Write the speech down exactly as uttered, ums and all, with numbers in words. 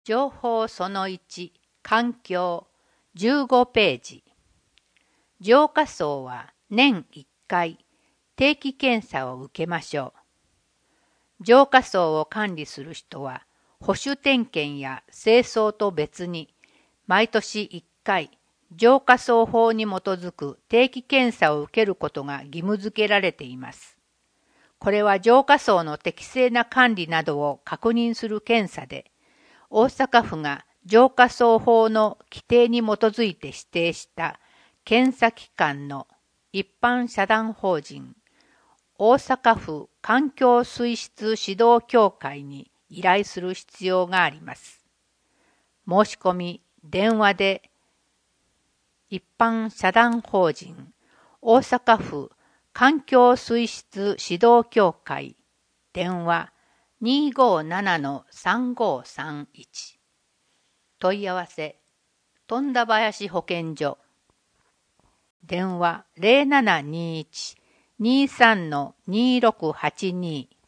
情報そのいち、環境、じゅうごページ。浄化槽は年いっかい定期検査を受けましょう。浄化槽を管理する人は保守点検や清掃と別に毎年いっかい浄化槽法に基づく定期検査を受けることが義務付けられています。これは浄化槽の適正な管理などを確認する検査で、大阪府が浄化槽法の規定に基づいて指定した検査機関の一般社団法人大阪府環境水質指導協会に依頼する必要があります。申し込み、電話で一般社団法人大阪府環境水質指導協会電話 にーごーななのさんごーさんいち 問い合わせ富田林保健所電話 ゼロななにいち にーさんのにーろくはちに